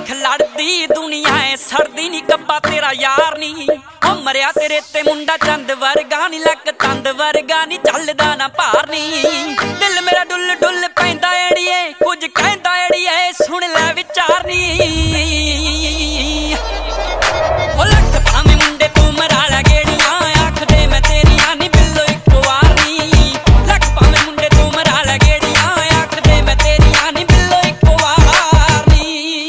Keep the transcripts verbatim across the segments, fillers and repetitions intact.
देख लड़दी दुनिया है सड़दी नी कब्बा तेरा यार नी ओ मरिया तेरे ते मुंडा चंद वर्गा नी लक तंद वर्गा नी चलदा ना भार नी दिल मेरा डुल डुल पैंदा एड़िए कुछ कहंदा एड़िए सुन ले विचार नी ओ लख भावें मुंडे तू मरा लै गेड़ियां आख दे मैं तेरियां नी बिल्लो इक वार नी लख भावें मुंडे तू मरा लै गेड़ियां आख दे मैं तेरियां नी बिल्लो इक वार नी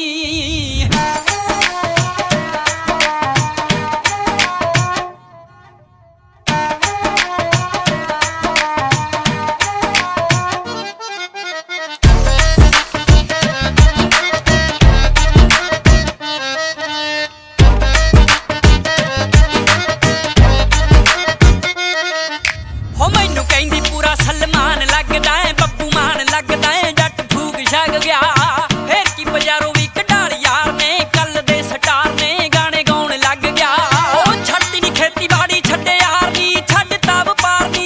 सलमान लगदा है बब्बू मान लगदा है जट फूक छक गया फिर की बजारों भी कढाल यार ने कल दे स्टार ने गाने गाउण लग गया ओ छड्डी नी खेती बाड़ी छड्डे यार नी छड्डता वपार नी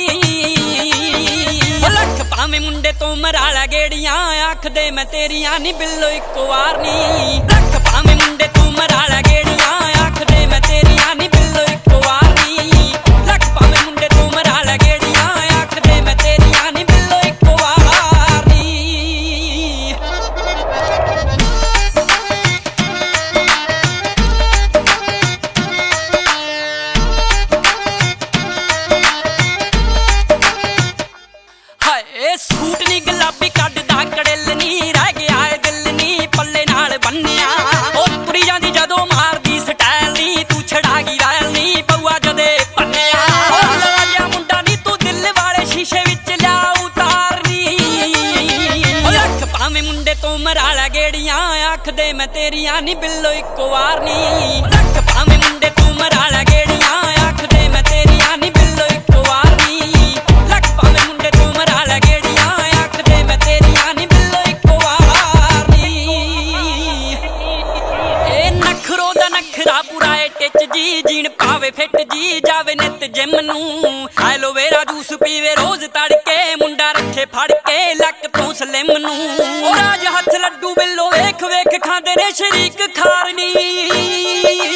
ओ लख भावें मुंडे तो मरा लै गेड़ियां आख दे मैं तेरियां नी बिल्लो इक वार नी लख भावें मुंडे तू मरा लै गेड़ियां आख दे मैं तेरियां नी बिल्लो इक वार नी लख भावें मुंडे तू मरा लै गेड़ियां सूट नी गुलाबी कड्डदा कड़िल नी रह गया है दिल नी पल्ले नाल बन्निया ओ तुरी जांदी जदों मारदी स्टाइल नी तू छड़ा गई रायल नी पौआ जदे पन्निया ओ लालिया मुंडा नी तू दिल वाले शीशे विच लिया उतार नी ओ लख भावें मुंडे तो मरा लै गेड़ियां आख दे मैं तेरियां नी बिल्लो इक वार नी लख भावें मुंडे तू मरा लै गेड़ियां आख दे मैं तेरियां नी बिल्लो इक वार नी लख भावें मुंडे तू मरा लै जी जीन पावे फिट जी जावे नित जिम नू एलोवेरा जूस पीवे रोज तड़के मुंडा रखे फड़ के लक तो सलिम नू ओ राज हथ लड्डू बिल्लो वेख वेख खांदे ने शरीक खारनी।